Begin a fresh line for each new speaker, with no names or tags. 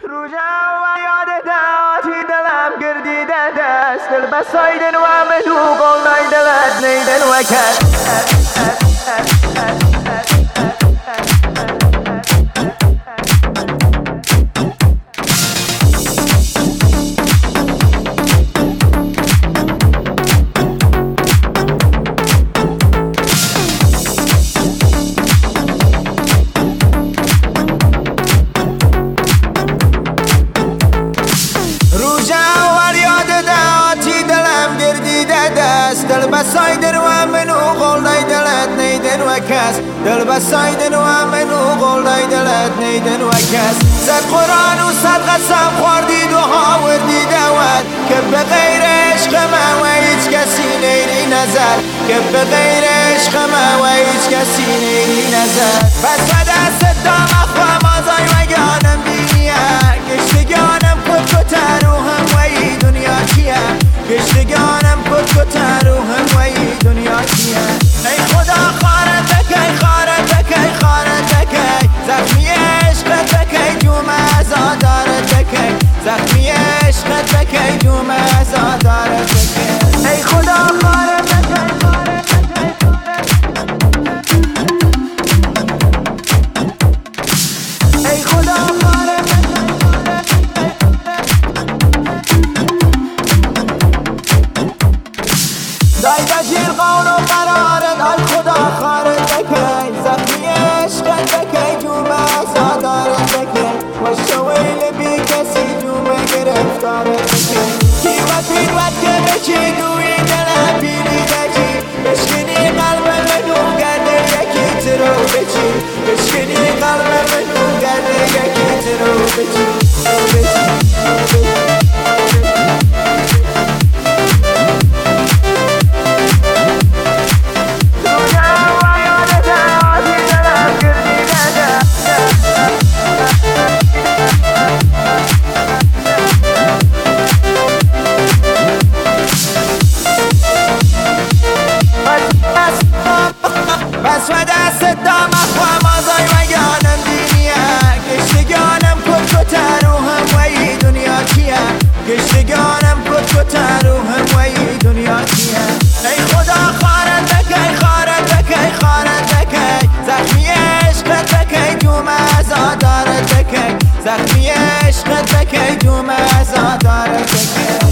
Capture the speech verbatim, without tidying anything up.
دل بسايدن وعملوا قولنا دلت نيدن وكت دل بسايدن ومنو قولناي دلت نيدن وكاس دل بسايدن ومنو قولناي دلت نيدن وكاس زد قرآن و صد قسم خوردی دوها وردی دوت که بغیر عشق ما و هیچ کسی نیری نظر که بغیر عشق ما و هیچ کسی نیری نظر بس و دست دام اخوام آزای و گانم بینیه گشتگانم کت کتر و هم و ای دنیا کیه گشتگانم کت کتر و هم و ای دنیا کیه ای خدا خارت بکی خارت بکی خارت بکی زخمی عشقت بکی جوم ازادارت بکی زخمی عشقت بکی جوم ازادارت بکی ای خدا خارت بکی ای خدا خارت دای بشیر قول و قرارت ای خدا خارت بکی زخمی عشقت بکی جوم ازادارت بکی و شویل بی کسی جوم گرفتارت بکی کیوت پیروت که بچی دوی دل پیری دچی بشکنی قلب منو گرده یکی ترو بچی بشکنی قلب منو گرده یکی ترو بچی بس و دست دام اخوام آزای و گانم دینیه گشتگانم کت کتر و هم و ای دنیا کیه گشتگانم کت کتر و هم و ای دنیا کیه ای خدا خارت بکی خارت بکی خارت بکی زخمی عشقت بکی جوم ازادارت بکی زخمی عشقت بکی جوم ازادارت بکی